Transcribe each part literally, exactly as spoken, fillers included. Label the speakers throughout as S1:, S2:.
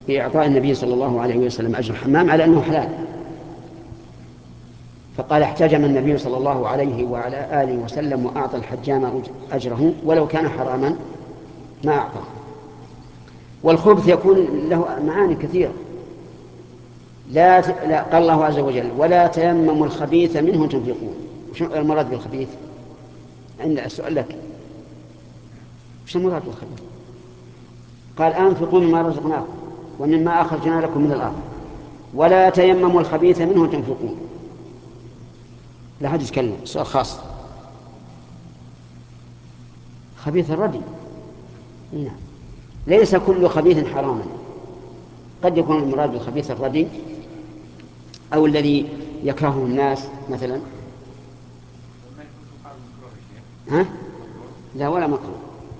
S1: في إعطاء النبي صلى الله عليه وسلم أجر الحمام على أنه حلال، فقال احتجم النبي صلى الله عليه وعلى آله وسلم وأعطى الحجام أجره ولو كان حراما ما أعطاه. والخبث يكون له معاني كثيرة. لا, ت... لا قال الله عز وجل ولا تيمموا الخبيث منه تنفقون. وش المراد بالخبيث؟ عند السؤال لك، وش المراد بالخبيث؟ قال أنفقوا مما رزقناكم ومما أخرجنا لكم من الأرض ولا تيمموا الخبيث منه تنفقون. لا حد يتكلم، سؤال خاص. خبيث الردي، نعم، ليس كل خبيث حراما، قد يكون المراد بالخبيث الردي أو الذي يكرهه الناس مثلا. ها؟ لا ولا مكروه.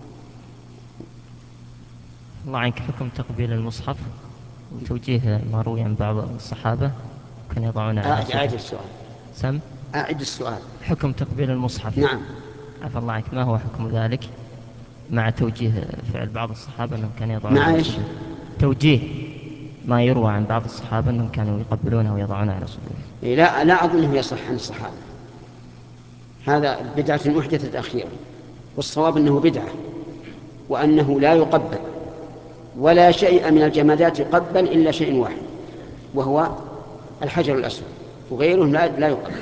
S2: الله عنك، حكم تقبيل المصحف وتوجيه ما روي عن بعض الصحابة كان يضعون على
S1: أعد أعد
S2: صدره.
S1: السؤال.
S2: سم
S1: أعد السؤال.
S2: حكم تقبيل المصحف.
S1: نعم.
S2: عفى الله عنك، ما هو حكم ذلك مع توجيه فعل بعض الصحابة أنهم كانوا يضعون
S1: مع
S2: على
S1: إيش؟
S2: صدور؟ توجيه ما يروى عن بعض الصحابة أنهم كانوا يقبلونه ويضعونه على صدور.
S1: إيه، لا لا أظنه يصح عن الصحابة، هذا بدعة محدثة أخيرا، والصواب أنه بدعة وأنه لا يقبل ولا شيء من الجمادات يقبل إلا شيء واحد وهو الحجر الأسود، وغيره لا, لا يقبل.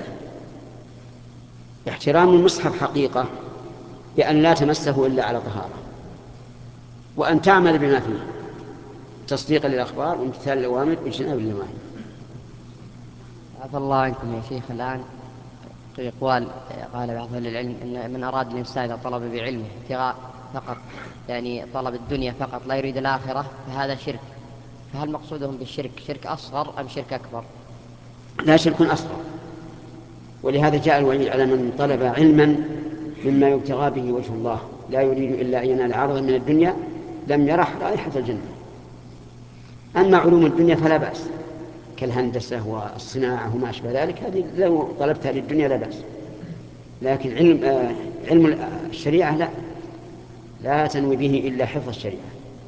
S1: احترام المصحف حقيقة بأن لا تمسه إلا على طهارة، وأن تعمل بما فيه تصديقا للأخبار وامتثال الأوامر واجتناب النواهي.
S3: عفى الله عنكم يا شيخ. الآن يقال قال بعض أهل العلم أن من أراد الإنسان إذا طلب بعلمه ابتغاء فقط، يعني طلب الدنيا فقط لا يريد الآخرة، فهذا شرك. فهل مقصودهم بالشرك شرك أصغر أم شرك أكبر؟
S1: لا، شرك أصغر، ولهذا جاء الوعيد على من طلب علما مما يبتغى به وجه الله لا يريد إلا أن ينال عرضا من الدنيا لم يرح رائحة الجنة. أما علوم الدنيا فلا بأس، كالهندسة والصناعة وما أشبه ذلك، هذه لو طلبتها للدنيا لا بأس. لكن علم آه علم الشريعة لا لا تنوي به إلا حفظ الشريعة.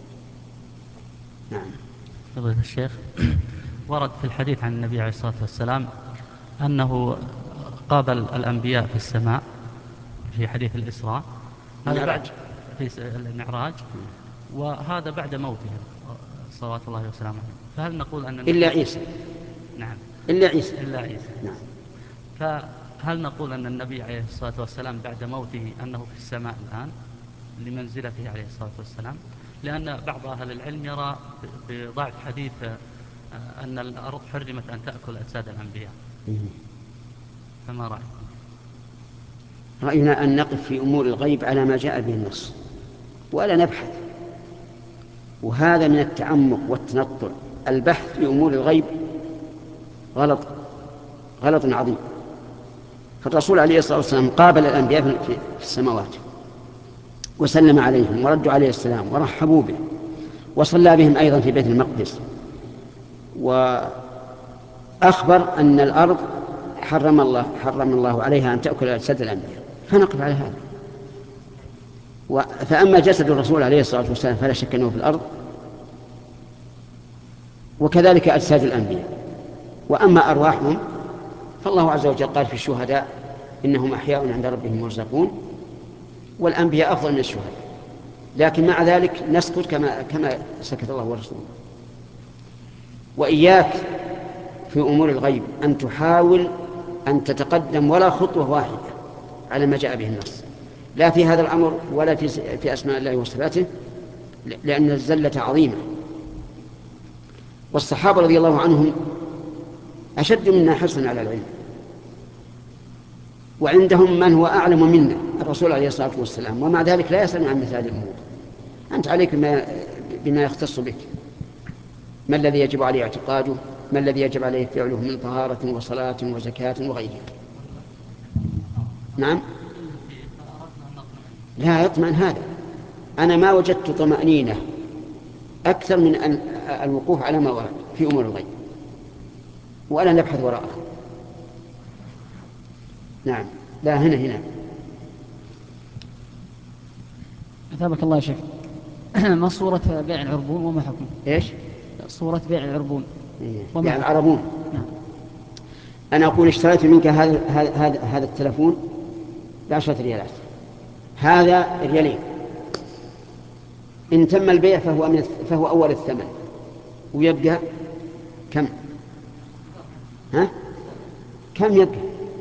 S1: نعم.
S4: فضيلة الشيخ، ورد في الحديث عن النبي عليه الصلاة والسلام أنه قابل الأنبياء في السماء في حديث الإسراء، هذا بعد في المعراج، وهذا بعد موتهم صلوات الله وسلامه عليه. فهل نقول أن النبي
S1: إلا عيسى.
S4: نعم
S1: إلا عيسى.
S4: إلا عيسى.
S1: نعم.
S4: فهل نقول أن النبي عليه الصلاة والسلام بعد موته أنه في السماء الآن لمنزلته عليه الصلاة والسلام؟ لأن بعض أهل العلم يرى بضعف حديث أن الأرض حرمت أن تأكل أجساد الأنبياء، فما رأيكم؟
S1: رأينا أن نقف في أمور الغيب على ما جاء به النص ولا نبحث، وهذا من التعمق والتنطع. البحث في أمور الغيب غلط غلط عظيم. فالرسول عليه الصلاة والسلام قابل الأنبياء في السماوات وسلم عليهم وردوا عليه السلام ورحبوا به، وصلى بهم أيضا في بيت المقدس، وأخبر أن الأرض حرم الله حرم الله عليها أن تأكل أجساد الأنبياء، فنقف على هذا. فأما جسد الرسول عليه الصلاة والسلام فلا شك أنه في الأرض، وكذلك أجساد الأنبياء. وأما أرواحهم فالله عز وجل قال في الشهداء إنهم أحياء عند ربهم يرزقون، والأنبياء أفضل من الشهداء، لكن مع ذلك نسكت كما كما سكت الله ورسوله. وإياك في أمور الغيب أن تحاول أن تتقدم ولا خطوة واحدة على ما جاء به النص، لا في هذا الأمر ولا في في أسماء الله وصفاته، لأن الزلة عظيمة. والصحابة رضي الله عنهم أشد منا حرصا على العلم، وعندهم من هو أعلم منا الرسول عليه الصلاة والسلام، ومع ذلك لا يسألون عن مثل هذه الأمور. أنت عليك بما, بما يختص بك، ما الذي يجب عليه اعتقاده، ما الذي يجب عليه فعله من طهارة وصلاة وزكاة وغيرها. نعم. لا يطمئن هذا. أنا ما وجدت طمأنينة أكثر من أن الوقوف على ما ورد في أمور الغيب وألا نبحث وراءه. نعم. لا، هنا هنا
S5: أثابك الله يا شيخ. ما صورة بيع العربون وما حكمه؟
S1: إيش؟
S5: صورة بيع العربون.
S1: يعني العربون. نعم. أنا أقول اشتريت منك هذا هذا هذا التلفون بعشرة ريالات، هذا ريالين، إن تم البيع فهو من فهو أول الثمن، ويبقى كم؟ ها؟ كم يبقى؟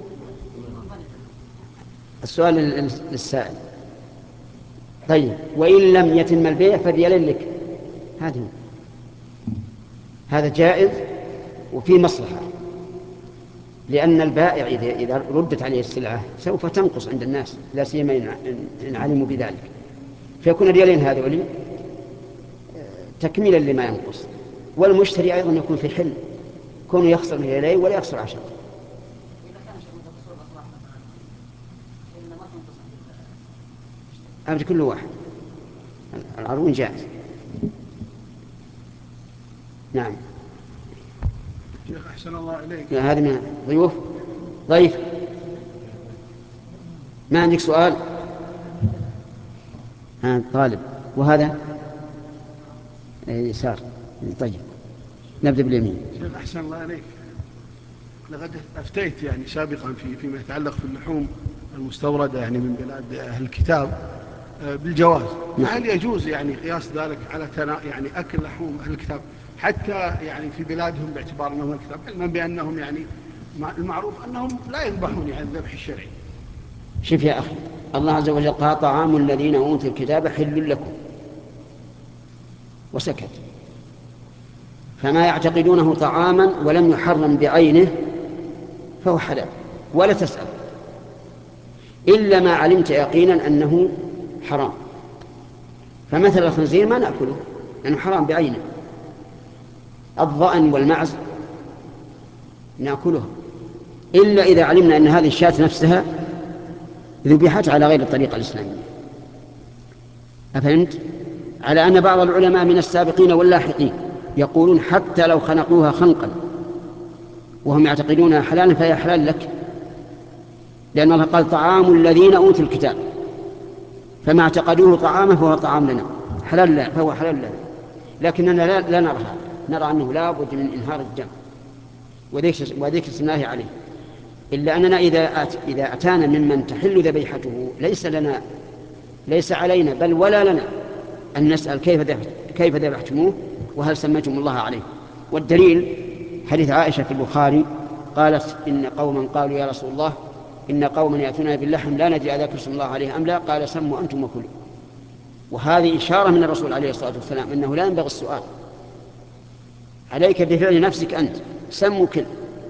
S1: السؤال للسائل. طيب، وإن لم يتم البيع فالريالين لك. هذا هذا جائز وفي مصلحة، لأن البائع إذا إذا ردت عليه السلعة سوف تنقص عند الناس، لا سيما إن علموا بذلك، فيكون الريالين هذول تكميلا لما ينقص، والمشتري أيضا يكون في حل كونه يخسر ريالين ولا يخسر عشرة. أمر كل واحد، العربون جائز. نعم.
S6: شيخ أحسن الله إليك.
S1: هذه من ضيوف ضيف. ما عندك سؤال؟ ها طالب. وهذا يسار. طيب نبدأ باليمين.
S6: شيخ أحسن الله إليك، لقد أفتيت يعني سابقا في فيما يتعلق في اللحوم المستوردة يعني من بلاد أهل الكتاب بالجواز. هل يجوز يعني قياس ذلك على تنا يعني أكل لحوم أهل الكتاب حتى يعني في بلادهم باعتبار أنهم الكتاب، علما بأنهم يعني المعروف أنهم لا يذبحون يعني الذبح الشرعي؟
S1: شوف يا أخي، الله عز وجل قال طعام الذين أوتوا الكتاب حل لكم، وسكت. فما يعتقدونه طعاما ولم يحرم بعينه فهو حلال، ولا تسأل إلا ما علمت يقينا أنه حرام. فمثل الخنزير ما نأكله لأنه حرام بعينه، الضأن والمعز نأكله إلا إذا علمنا أن هذه الشاة نفسها ذبحت على غير الطريقة الإسلامية. أفهمت؟ على أن بعض العلماء من السابقين واللاحقين يقولون حتى لو خنقوها خنقا وهم يعتقدونها حلالا فهي حلال لك، لأن الله قال طعام الذين أوتوا الكتاب، فما اعتقدوه طعاما فهو طعام لنا حلال لا فهو حلال لنا. لكننا لا, لا نرى هذا، نرى أنه لا بد من إنهار الدم وذيك الله عليه. إلا أننا إذا أت إذا أتانا ممن تحل ذبيحته ليس لنا ليس علينا بل ولا لنا أن نسأل كيف ذبحت كيف ذبحتموه وهل سميتم الله عليه. والدليل حديث عائشة في البخاري قالت إن قوما قالوا يا رسول الله إن قوما يأتون باللحم لا ندري أذكر اسم الله عليه أم لا، قال سموا أنتم وكلوا. وهذه إشارة من الرسول عليه الصلاة والسلام أنه لا ينبغي السؤال، عليك بفعل نفسك أنت، سموا كل.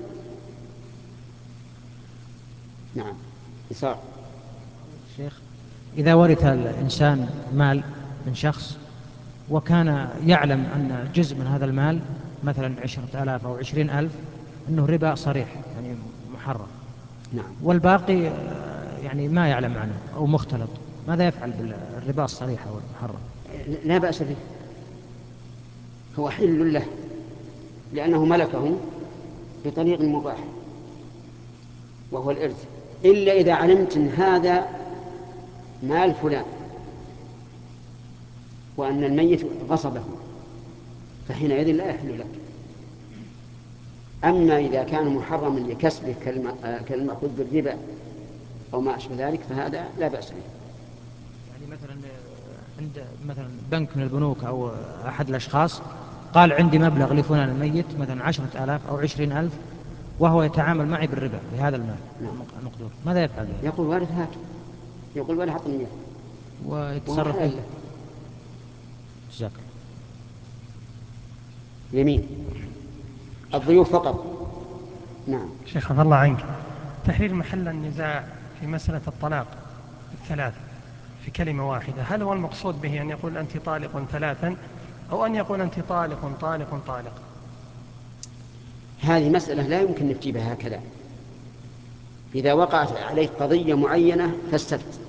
S1: نعم. إثار.
S5: شيخ، إذا ورث الإنسان مال من شخص وكان يعلم أن جزء من هذا المال مثلا عشرة آلاف أو عشرين ألف أنه ربا صريح يعني محرم،
S1: نعم،
S5: والباقي يعني ما يعلم عنه أو مختلط، ماذا يفعل بالربا الصريح أو المحرم؟
S1: لا بأس به، هو حل له لأنه ملكه بطريق مباح وهو الإرث، إلا إذا علمت أن هذا مال فلان وأن الميت غصبه فحينئذ لا يحل لك. أما إذا كان محرما لكسبه كالمأخوذ بالربا أو ما أشبه ذلك فهذا لا بأس به.
S5: يعني مثلا عند مثلا بنك من البنوك أو أحد الأشخاص قال عندي مبلغ لفلان الميت مثلا عشرة آلاف أو عشرين ألف وهو يتعامل معي بالربا بهذا المال المقدور، ماذا يفعل؟
S1: يقول وارث هاته، يقول وارث حطني إياه
S5: ويتصرف فيه. جزاك
S1: يمين الضيوف فقط. نعم.
S7: شيخ عفى الله عنك، تحرير محل النزاع في مسألة الطلاق الثلاث في كلمة واحدة، هل هو المقصود به أن يقول أنت طالق ثلاثا أو أن يقول أنت طالق طالق طالق؟
S1: هذه مسألة لا يمكن نفتي بها هكذا. إذا وقعت عليك قضية معينة فاستفت.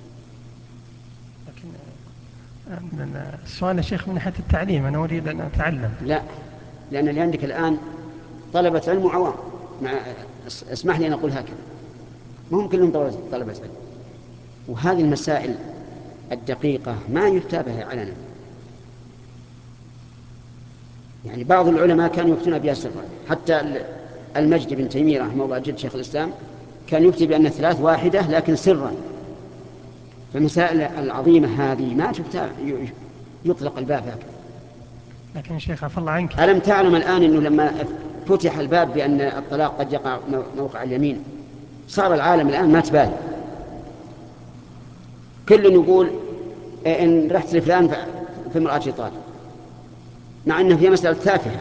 S7: لكن السؤال يا شيخ من ناحية التعليم، أنا أريد أن أتعلم.
S1: لا، لأن اللي عندك الآن طلبة علم وعوام، مع اسمح لي أن أقول هكذا، مهم كلهم طلبة علم، وهذه المسائل الدقيقة ما يفتى بها علنا. يعني بعض العلماء كانوا يفتون بها سرا، حتى المجد بن تيمية رحمه الله جد شيخ الإسلام كان يكتب بأن الثلاث واحدة لكن سرا. فالمسائل العظيمة هذه ما تفتح يطلق الباب هكذا.
S7: لكن شيخ عفى الله عنك،
S1: ألم تعلم الآن أنه لما فتح الباب بأن الطلاق قد يقع موقع اليمين صار العالم الآن ما تبالي، كل يقول إن رحت لفلان في امرأة طالق، مع أنه في مسألة تافهة،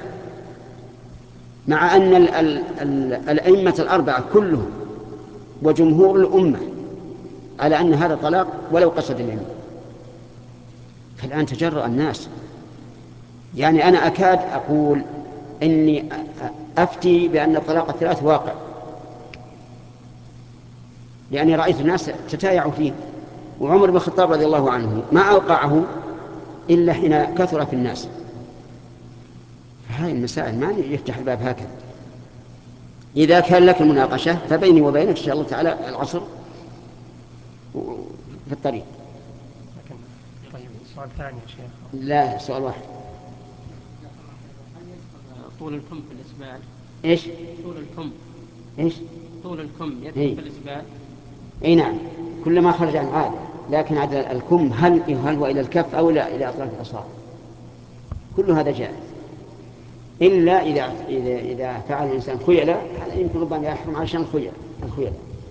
S1: مع أن ال ال ال الأئمة الأربعة كلهم وجمهور الأمة على أن هذا طلاق ولو قصد اليمين. فالآن تجرأ الناس، يعني أنا أكاد أقول إني أفتي بأن الطلاق الثلاث واقع، لأني رأيت الناس تتايعوا فيه، وعمر بن الخطاب رضي الله عنه ما أوقعه إلا حين كثر في الناس. هذه المسائل ما يفتح الباب هكذا. إذا كان لك المناقشة فبيني وبينك إن شاء الله تعالى العصر في الطريق.
S7: لكن طيب سؤال ثاني يا شيخ.
S1: لا، سؤال واحد.
S8: طول الكم في الإسبال.
S1: إيش؟
S8: طول الكم.
S1: إيش؟
S8: طول الكم يدخل
S1: إيه؟
S8: في الإسبال.
S1: أي نعم، كل ما خرج عن عادة، لكن عدد الكم هل هل هو إلى الكف أو لا إلى أطراف الأصابع، كل هذا جائز، إلا إذا إذا إذا فعل الإنسان خيلة، هذا يمكن ربما يحرم عشان الخيلة الخيلة.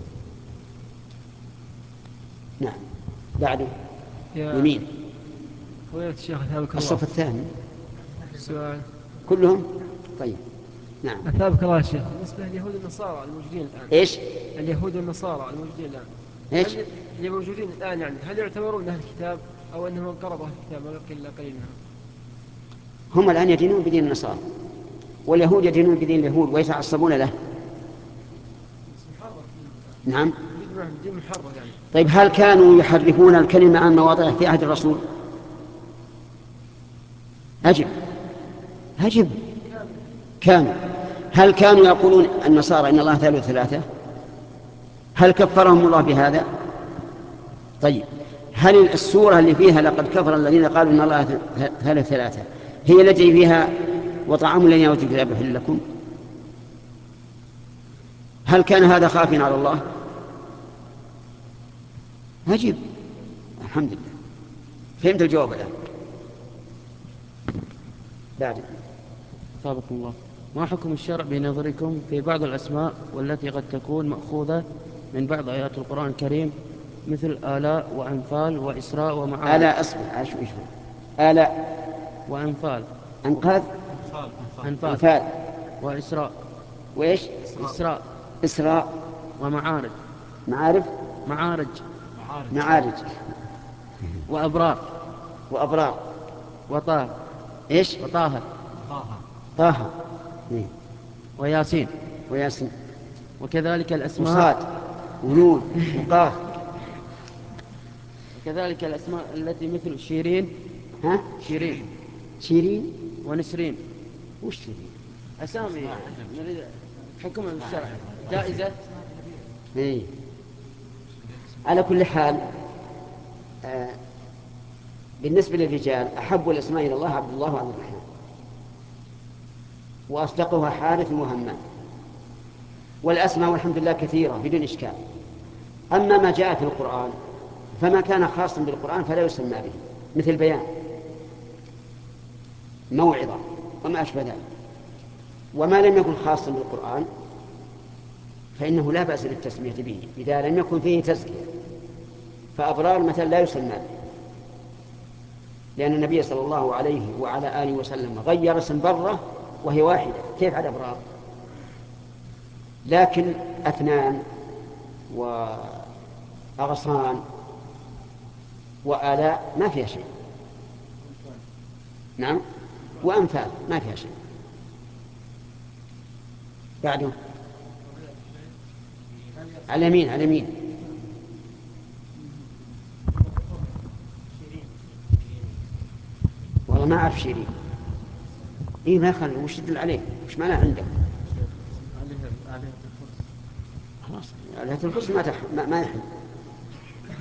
S1: نعم. بعده يمين.
S9: فضيلة الشيخ أثابك الله.
S1: الصف الثاني.
S9: السؤال
S1: كلهم. طيب. نعم.
S9: أثابك الله يا شيخ. بالنسبة لليهود والنصارى الموجودين الآن.
S1: إيش؟
S9: اليهود والنصارى الموجودين الآن.
S1: إيش؟
S9: اللي موجودين الآن يعني هل يعتبرون أهل الكتاب أو أنهم انقرضوا أهل الكتاب ولا إلا قليل منهم؟
S1: هم الآن يدينون بدين النصارى، واليهود يدينون بدين اليهود ويتعصبون له. نعم.
S9: دين محرر يعني.
S1: طيب هل كانوا يحرفون الكلمة عن مواضعه في عهد الرسول؟ أجب أجب كانوا. هل كانوا يقولون النصارى إن الله ثالث ثلاثة؟ هل كفرهم الله بهذا؟ طيب هل السورة اللي فيها لقد كفر الذين قالوا إن الله ثالث ثلاثة هي التي فيها وطعام الذين أوتوا الكتاب حل لكم؟ هل كان هذا خافيا على الله؟ أجب. الحمد لله فهمت الجواب الآن. بعد.
S8: أثابكم الله. ما حكم الشرع بنظركم في بعض الأسماء والتي قد تكون مأخوذة من بعض آيات القرآن الكريم مثل آلاء وأنفال وإسراء ومعارج؟
S1: آلاء أصبر عاش وإيش آلاء
S8: وأنفال
S1: أنقاذ
S8: أنفال
S1: أنفال
S8: وإسراء
S1: وإيش
S8: إسراء
S1: إسراء
S8: ومعارج
S1: معارف
S8: معارج
S1: معارج
S8: وأبرار
S1: وأبرار
S8: وطه
S1: إيش
S8: وطه
S1: طه إيه؟
S8: وياسين
S1: وياسين
S8: وكذلك الأسماء
S1: وصاد ونون وقاف.
S8: وكذلك الأسماء التي مثل شيرين.
S1: ها
S8: شيرين
S1: شيرين
S8: ونسرين.
S1: وش شيرين؟
S8: أسامي نريد حكم الشرع جائزة.
S1: إيه. على كل حال آه بالنسبة للرجال أحب الأسماء إلى الله عبد الله وعبد الرحمن، وأصدقها حارث وهمام، والأسماء والحمد لله كثيرة بدون إشكال. أما ما جاء في القرآن فما كان خاصا بالقرآن فلا يسمى به، مثل بيان موعظة وما أشبه ذلك. وما لم يكن خاصا بالقرآن فإنه لا بأس بالتسمية به إذا لم يكن فيه تزكية. فأبرار مثلا لا يسمى به، لأن النبي صلى الله عليه وعلى آله وسلم غير اسم برة وهي واحدة، كيف على أبرار؟ لكن أثنان وأغصان وآلاء ما فيها شيء. نعم. وأنفال ما فيها شيء. بعده على اليمين على اليمين. والله ما أعرف شيرين. إيه ما خلي وش تدل عليه؟ وش معناه عندك؟ خلاص آلهة الحسنى ما تح... ما, ما يحل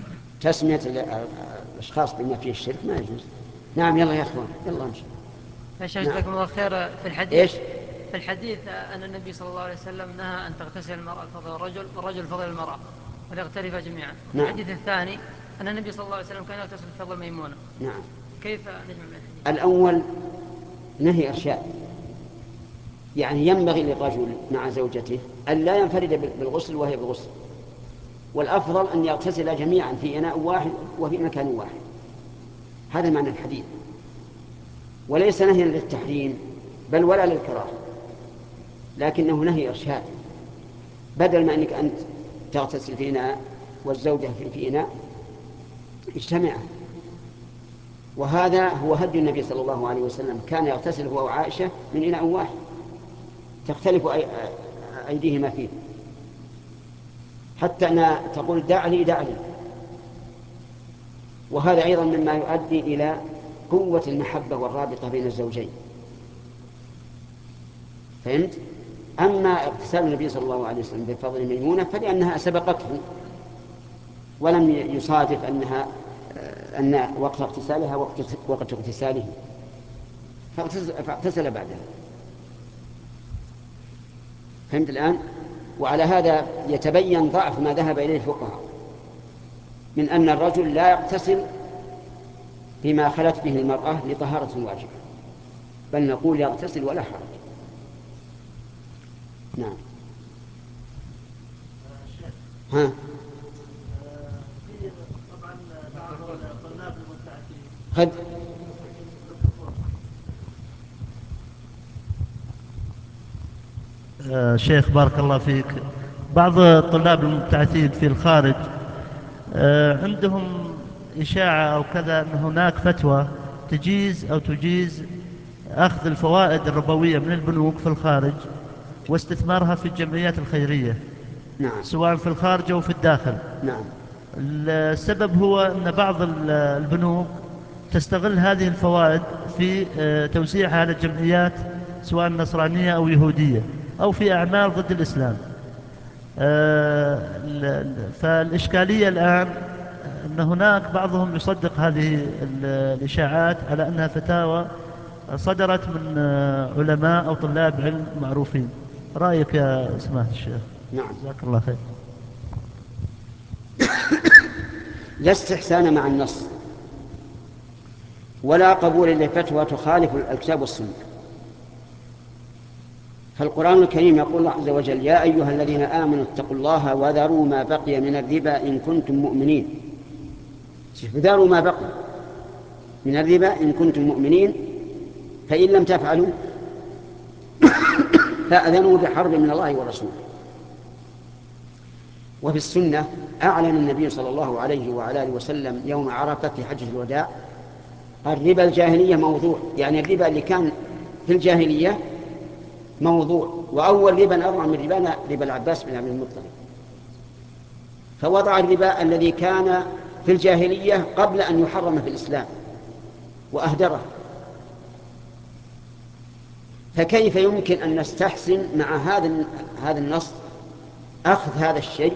S1: تسمية الأشخاص بما فيه الشرك ما يجوز. نعم يلا يا أخوان يلا امشي.
S10: يا شيخ
S1: نعم.
S10: جزاكم الله خير. في الحديث
S1: إيش؟
S10: في الحديث أن النبي صلى الله عليه وسلم نهى أن تغتسل المرأة فضل الرجل والرجل فضل المرأة وليغترفا جميعا. في
S1: نعم.
S10: الحديث الثاني أن النبي صلى الله عليه وسلم كان يغتسل فضل ميمونة.
S1: نعم.
S10: كيف نجمع بين الحديث؟
S1: الأول نهي إرشاد، يعني ينبغي للرجل مع زوجته أن لا ينفرد بالغسل وهي بالغسل، والأفضل أن يغتسل جميعا في إناء واحد وفي مكان واحد. هذا معنى الحديث، وليس نهيا للتحريم بل ولا للكراهة، لكنه نهي إرشاد. بدل ما أنك أنت تغتسل في إناء والزوجة في إناء اجتمعا. وهذا هو هدي النبي صلى الله عليه وسلم، كان يغتسل هو وعائشة من إناء واحد تختلف أيديهما فيه، حتى أنها تقول دع لي دع لي. وهذا أيضا مما يؤدي إلى قوة المحبة والرابطة بين الزوجين. فهمت؟ أما اغتسال النبي صلى الله عليه وسلم بفضل ميمونة فلأنها سبقته ولم يصادف أنها أن وقت اغتسالها وقت اغتساله، فاغتسل بعدها. فهمت الآن؟ وعلى هذا يتبين ضعف ما ذهب إليه الفقهاء من أن الرجل لا يغتسل بما خلت به المرأة لطهارة واجبة، بل نقول يغتسل ولا حرج. نعم. ها. خد.
S11: آه شيخ بارك الله فيك، بعض الطلاب المبتعثين في الخارج آه عندهم إشاعة أو كذا أن هناك فتوى تجيز أو تجيز أخذ الفوائد الربوية من البنوك في الخارج واستثمارها في الجمعيات الخيرية.
S1: نعم.
S11: سواء في الخارج أو في الداخل.
S1: نعم.
S11: السبب هو أن بعض البنوك تستغل هذه الفوائد في توزيعها على الجمعيات سواء نصرانية أو يهودية أو في أعمال ضد الإسلام. فالإشكالية الآن أن هناك بعضهم يصدق هذه الإشاعات على أنها فتاوى صدرت من علماء أو طلاب علم معروفين. رأيك يا سماحة الشيخ؟
S1: نعم.
S11: جزاك الله خير.
S1: لا استحسان مع النص ولا قبول لفتوى تخالف الكتاب والسنة. فالقرآن الكريم يقول الله عز وجل يا أيها الذين آمنوا اتقوا الله وذروا ما بقي من الربا إن كنتم مؤمنين. ذروا ما بقي من الربا إن كنتم مؤمنين فإن لم تفعلوا فأذنوا بحرب من الله ورسوله. وفي السنة أعلن النبي صلى الله عليه وعلى آله وسلم يوم عرفة في حجة الوداع الربا الجاهلية موضوع، يعني الربا اللي كان في الجاهلية موضوع، وأول ربا أضع من ربانا ربا العباس بن عبد المطلب، فوضع الربا الذي كان في الجاهلية قبل أن يحرم في الإسلام وأهدره. فكيف يمكن أن نستحسن مع هذا هذا النص أخذ هذا الشيء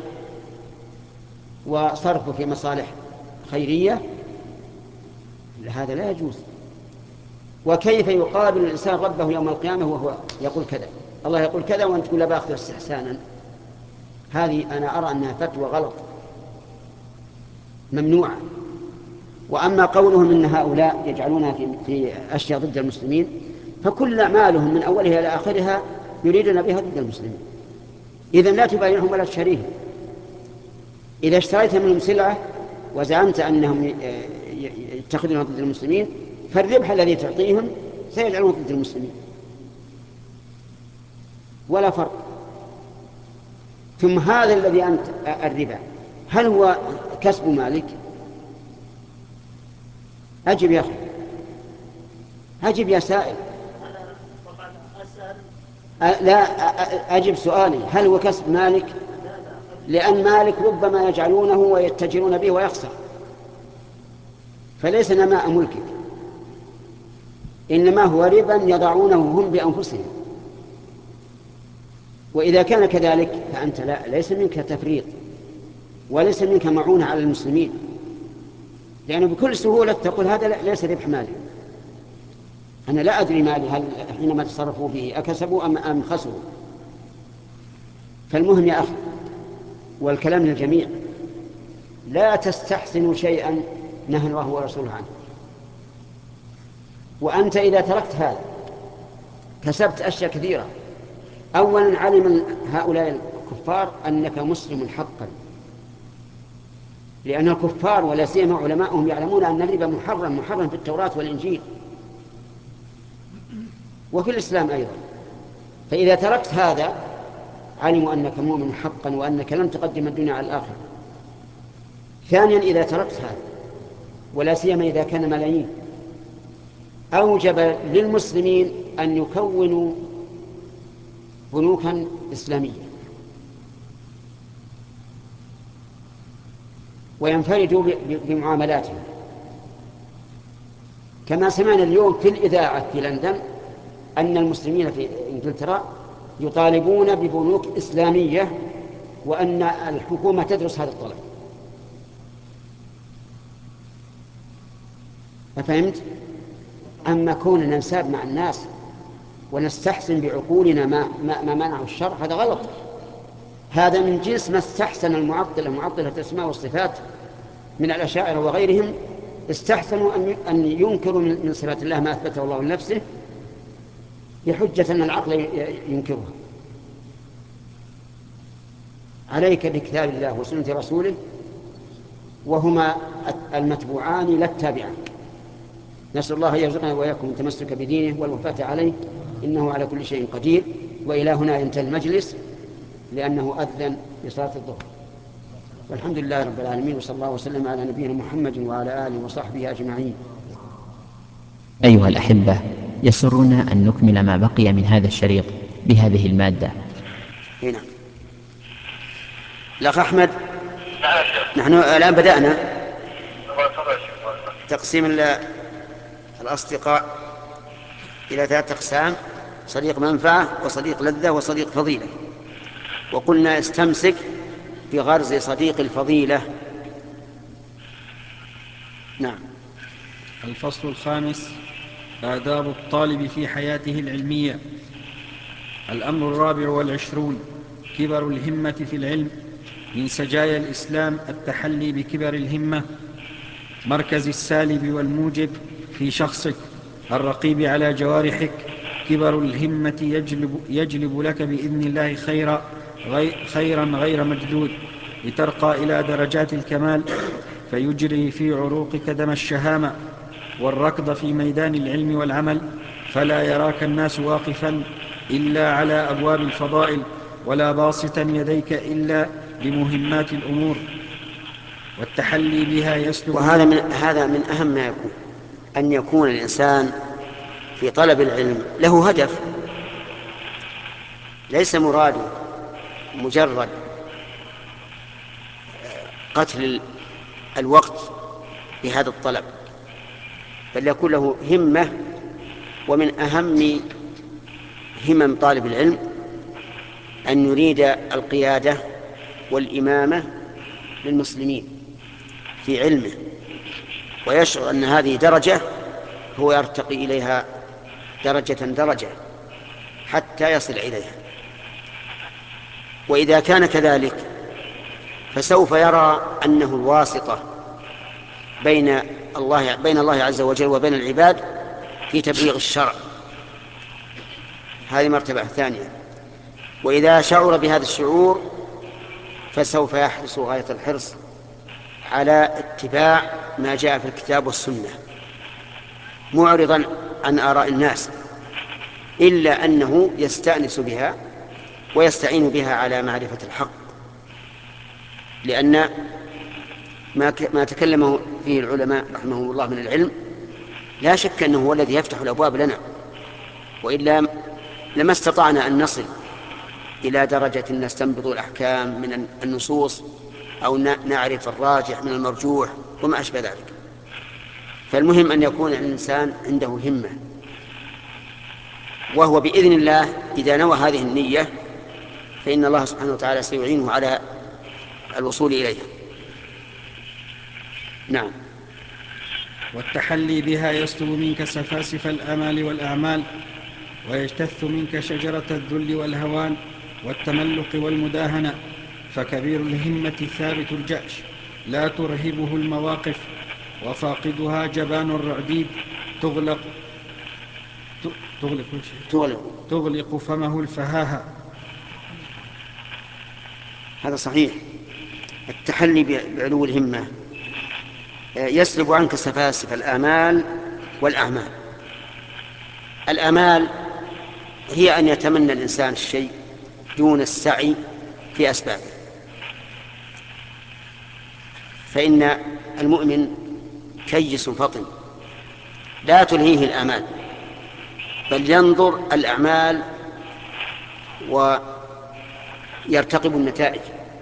S1: وصرفه في مصالح خيرية؟ هذا لا يجوز. وكيف يقابل الإنسان ربه يوم القيامة وهو يقول كذا، الله يقول كذا وأنت تقول لا بأخذ استحسانا؟ هذه أنا أرى أنها فتوى غلط ممنوعة. وأما قولهم إن هؤلاء يجعلونها في, في أشياء ضد المسلمين فكل أعمالهم من أولها إلى آخرها يريدون بها ضد المسلمين، إذن لا تبايعهم ولا تشتريهم. إذا اشتريت منهم سلعة وزعمت أنهم يتخذونها ضد المسلمين فالربح الذي تعطيهم سيجعلون ضد المسلمين ولا فرق. ثم هذا الذي أنت الربا هل هو كسب مالك؟ أجب يا أخي، أجب يا سائل. لا أجب سؤالي، هل هو كسب مالك؟ لأن مالك ربما يجعلونه ويتجرون به ويخسر، فليس نماء ملكك، إنما هو ربا يضعونه هم بأنفسهم. وإذا كان كذلك فأنت لا ليس منك تفريط وليس منك معونة على المسلمين، لأنه بكل سهولة تقول هذا ليس ربح مالي. أنا لا أدري مالي هل حينما تصرفوا به أكسبوا أم, أم خسروا. فالمهم يا أخي، والكلام للجميع، لا تستحسنوا شيئا نهى الله ورسوله عنه. وأنت إذا تركت هذا كسبت أشياء كثيرة. أولا علم هؤلاء الكفار أنك مسلم حقا، لأن الكفار ولا سيما علماءهم يعلمون أن الربا محرم محرم في التوراة والإنجيل وفي الإسلام أيضا. فإذا تركت هذا علموا أنك مؤمن حقا وأنك لم تقدم الدنيا على الآخرة. ثانيا إذا تركت هذا ولا سيما إذا كان ملايين، أوجب للمسلمين أن يكونوا بنوكا إسلامية وينفردوا بمعاملاتهم. كما سمعنا اليوم في الإذاعة في لندن أن المسلمين في إنجلترا يطالبون ببنوك إسلامية وأن الحكومة تدرس هذا الطلب. أفهمت؟ أما كوننا ننساب مع الناس ونستحسن بعقولنا ما, ما, ما منعه الشرع هذا غلط. هذا من جنس ما استحسن المعطلة معطلة الأسماء والصفات من الأشاعرة وغيرهم، استحسنوا أن ينكروا من صفات الله ما أثبته الله لنفسه بحجة أن العقل ينكرها. عليك بكتاب الله وسنة رسوله، وهما المتبوعان لا التابعان. نسأل الله أن يرزقنا وإياكم التمسك بدينه والوفاة عليه، إنه على كل شيء قدير. وإلى هنا ينتهي المجلس لأنه أذن لصلاة الظهر. والحمد لله رب العالمين، وصلى الله وسلم على نبينا محمد وعلى آله وصحبه أجمعين.
S12: أيها الأحبة، يسرنا أن نكمل ما بقي من هذا الشريط بهذه المادة.
S1: هنا الأخ أحمد، نحن الآن بدأنا تقسيم الأصدقاء إلى ثلاثة أقسام: صديق منفعة وصديق لذة وصديق فضيلة. وقلنا استمسك بغرز صديق الفضيلة. نعم.
S13: الفصل الخامس: آداب الطالب في حياته العلمية. الأمر الرابع والعشرون: كبر الهمة في العلم. من سجايا الإسلام التحلي بكبر الهمة، مركز السالب والموجب في شخصك الرقيب على جوارحك. كبر الهمة يجلب, يجلب لك بإذن الله خيرا غير, خيرا غير مجدود، لترقى إلى درجات الكمال، فيجري في عروقك دم الشهامة والركض في ميدان العلم والعمل، فلا يراك الناس واقفا إلا على أبواب الفضائل، ولا باسطا يديك إلا لمهمات الأمور، والتحلي بها يسلك.
S1: وهذا من هذا من أهم ما يكون، أن يكون الإنسان في طلب العلم له هدف، ليس مراده مجرد قتل الوقت بهذا الطلب، بل يكون له همة. ومن أهم همم طالب العلم أن يريد القيادة والإمامة للمسلمين في علمه، ويشعر أن هذه درجة هو يرتقي إليها درجة درجة حتى يصل إليها. وإذا كان كذلك فسوف يرى أنه الواسطة بين الله بين الله عز وجل وبين العباد في تبليغ الشرع. هذه مرتبة ثانية. وإذا شعر بهذا الشعور فسوف يحرص غاية الحرص على اتباع ما جاء في الكتاب والسنة، معرضا عن آراء الناس، إلا أنه يستأنس بها ويستعين بها على معرفة الحق، لأن ما تكلمه فيه العلماء رحمهم الله من العلم لا شك أنه هو الذي يفتح الأبواب لنا، وإلا لما استطعنا أن نصل إلى درجة نستنبط الأحكام من النصوص أو نعرف الراجح من المرجوح وما أشبه ذلك. فالمهم أن يكون الإنسان عنده همة، وهو بإذن الله إذا نوى هذه النية فإن الله سبحانه وتعالى سيعينه على الوصول إليها. نعم.
S13: والتحلي بها يسلب منك سفاسف الآمال والأعمال، ويجتث منك شجرة الذل والهوان والتملق والمداهنة. فكبير الهمة ثابت الجأش لا ترهبه المواقف، وفاقدها جبان الرعديد تغلق تغلق,
S1: تغلق.
S13: تغلق فمه الفهاهة.
S1: هذا صحيح. التحلي بعلو الهمة يسلب عنك سفاسف الآمال والأعمال. الآمال هي أن يتمنى الإنسان الشيء دون السعي في أسبابه، فإن المؤمن كيس فطن لا تلهيه الآمال، بل ينظر الأعمال ويرتقب النتائج.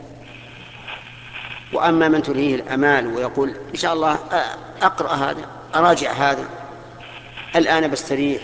S1: وأما من تلهيه الآمال ويقول إن شاء الله أقرأ هذا أراجع هذا الآن بستريح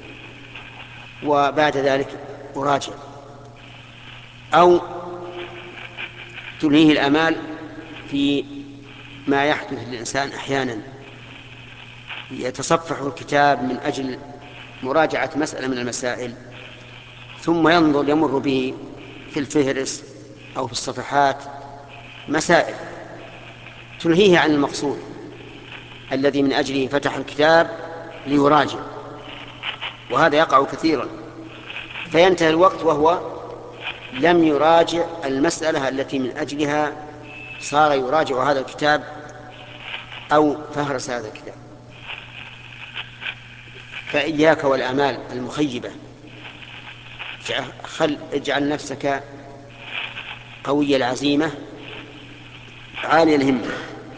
S1: وبعد ذلك أراجع، أو تلهيه الآمال في ما يحدث للإنسان أحيانا، يتصفح الكتاب من أجل مراجعة مسألة من المسائل، ثم ينظر يمر به في الفهرس أو في الصفحات مسائل تلهيه عن المقصود الذي من أجله فتح الكتاب ليراجع، وهذا يقع كثيرا، فينتهي الوقت وهو لم يراجع المسألة التي من أجلها صار يراجع هذا الكتاب أو فهرس هذا الكتاب. فإياك والآمال المخيبة، خل اجعل نفسك قوي العزيمة عالي الهمة.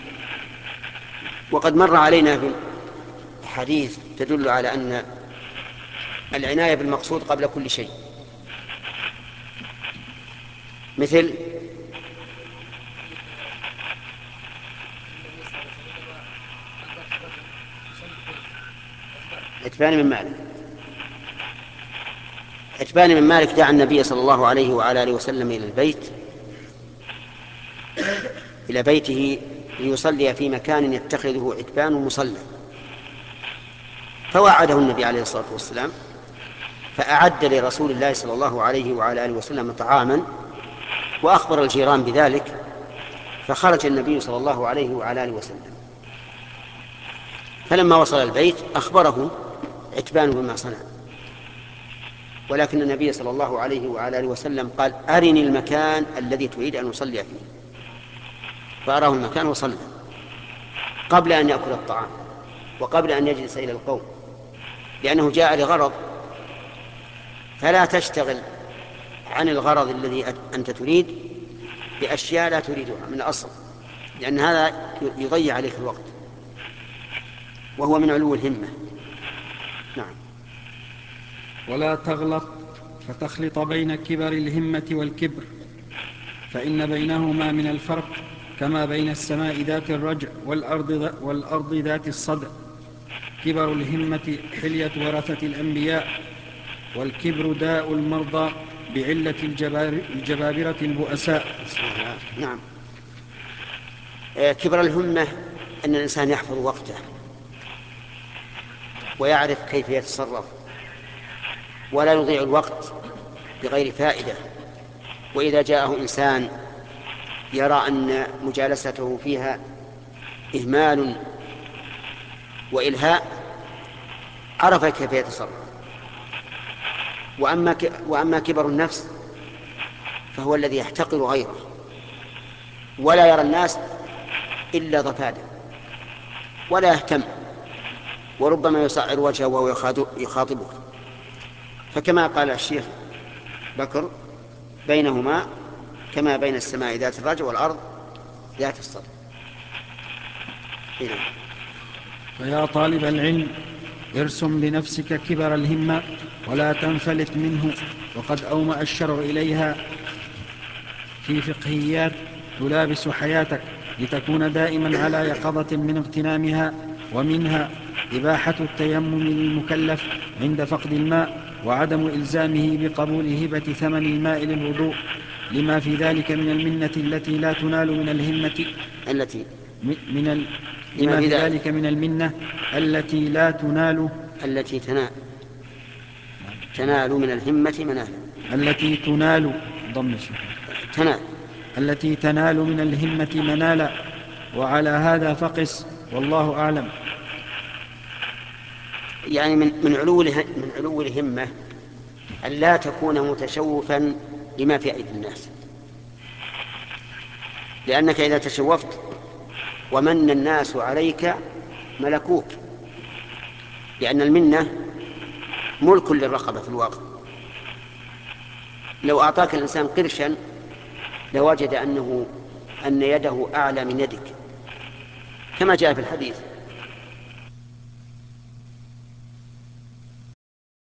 S1: وقد مر علينا في حديث تدل على أن العناية بالمقصود قبل كل شيء، مثل عتبان بن مالك. عتبان بن مالك دعا النبي صلى الله عليه وعلى آله وسلم إلى البيت إلى بيته ليصلي في مكان يتخذه عتبان مصلى، فوعده النبي عليه الصلاة والسلام، فأعد لرسول الله صلى الله عليه وعلى آله وسلم طعاما وأخبر الجيران بذلك، فخرج النبي صلى الله عليه وعلى آله وسلم، فلما وصل البيت أخبره عتبان بما صنع، ولكن النبي صلى الله عليه وعلى آله وسلم قال أرني المكان الذي تريد أن أصلي فيه، فأراه المكان وصلى قبل أن يأكل الطعام وقبل أن يجلس إلى القوم، لأنه جاء لغرض، فلا تشتغل عن الغرض الذي أنت تريد بأشياء لا تريدها من الأصل، لأن هذا يضيع عليك الوقت، وهو من علو الهمة. نعم.
S13: ولا تغلط فتخلط بين كبر الهمة والكبر، فإن بينهما من الفرق كما بين السماء ذات الرجع والأرض, والأرض ذات الصدع. كبر الهمة حلية ورثة الأنبياء، والكبر داء المرضى بعلة الجبابرة البؤساء.
S1: نعم. كبر الهمة أن الإنسان يحفظ وقته ويعرف كيف يتصرف ولا يضيع الوقت بغير فائدة. وإذا جاءه إنسان يرى أن مجالسته فيها إهمال وإلهاء عرف كيف يتصرف. وأما وأما كبر النفس فهو الذي يحتقر غيره ولا يرى الناس إلا ضفادا ولا يهتم، وربما يصعر وجهه وهو يخاطبه. فكما قال الشيخ بكر بينهما كما بين السماء ذات الرجع والأرض ذات الصدع. هنا.
S13: فيا طالب العلم ارسم لنفسك كبر الهمة ولا تنفلت منه، وقد أومأ الشرع إليها في فقهيات تلابس حياتك لتكون دائما على يقظة من اغتنامها، ومنها إباحة التيمم للمكلف عند فقد الماء، وعدم إلزامه بقبول هبة ثمن الماء للوضوء، لما في ذلك من المنة التي لا تنال من الهمة
S1: التي
S13: من ال لما في ذلك من المنة التي لا تنال
S1: التي تنال تنال من الهمة منالا
S13: التي تنال ضم
S1: تنال
S13: التي تنال من الهمة منالا، وعلى هذا فقس، والله أعلم.
S1: يعني من من علو من علو الهمة أن لا تكون متشوفا لما في أيدي الناس، لأنك إذا تشوفت ومن الناس عليك ملكوك، لأن المنة ملك للرقبة في الواقع. لو أعطاك الإنسان قرشا لوجد أنه أن يده أعلى من يدك كما جاء في الحديث.